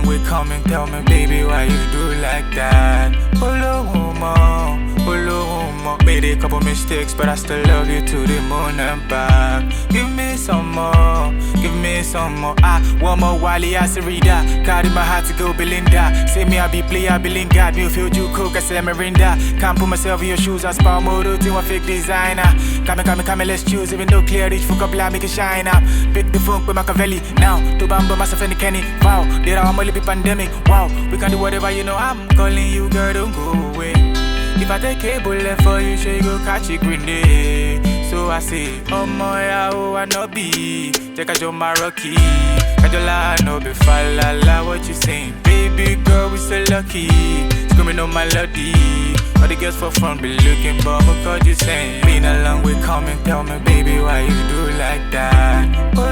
long way coming, tell me, baby, why you do like that? Made a couple mistakes, but I still love you to the moon and back. Give me some more, give me some more. One more Wally, I say reader. Carry my heart to go Belinda. Say me, I be play, I be Lingard. Me feel you cook, I say Mirinda. Can't put myself in your shoes, I spell model to a fake designer. Come, let's choose. Even though clear, reach fuck up, like make it shine up. Pick the funk with Machiavelli. Now, to bamba myself and Kenny. Wow, there are only be pandemic. Wow, we can do whatever, you know. I'm calling you, girl, don't go away. If I take a bullet for you, sure you go catch a grenade. So I say, oh my, I no be. Check out your Marocci. Kajola, no be falala, what you saying? Baby girl, we so lucky. Screaming on my melody. All the girls for fun be looking, but what you saying? Been a long way coming, tell me, baby, why you do like that?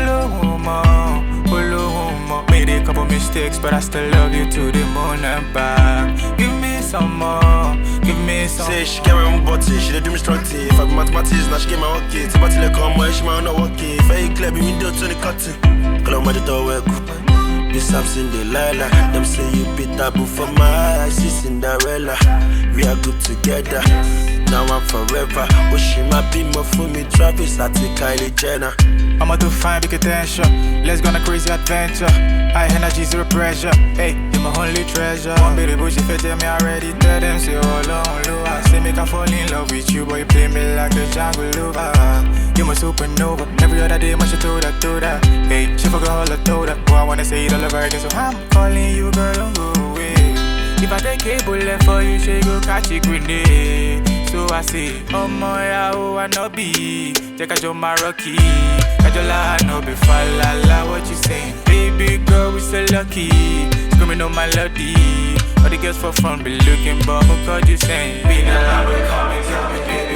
Made a couple mistakes, but I still love you to the moon and back. Give me some more, give me some. Say she get my own body, she dey do me strong tea. If I be mathematics, now she get my okay. If I tell her come on, she might not working. If I clear me window to the cutting, call on my door work. Be something Delilah. Them say you be taboo for my eyes, see Cinderella. We are good together, now I'm forever. But she might be more for me, Travis, I take Kylie Jenner. I'ma do fine, big attention. Let's go on a crazy adventure. High energy, zero pressure. Hey, you're my only treasure. One baby bush, if you tell me already, tell them, say, oh, long, low. I say, make I fall in love with you, boy, you play me like a jungle lover. You're my supernova. Every other day, much you told that. Hey, she forgot all I told her. Oh, I wanna say it all over again, so I'm calling you, girl, don't go away. If I take a bullet for you, she go catch a grenade. So I say, oh my, I no be. Check out your Marocci. Kajola, no be falala, what you saying? Baby girl, we so lucky. Screaming on my melody. All the girls for fun be looking, but what you saying? Been a long way coming, tell me, baby.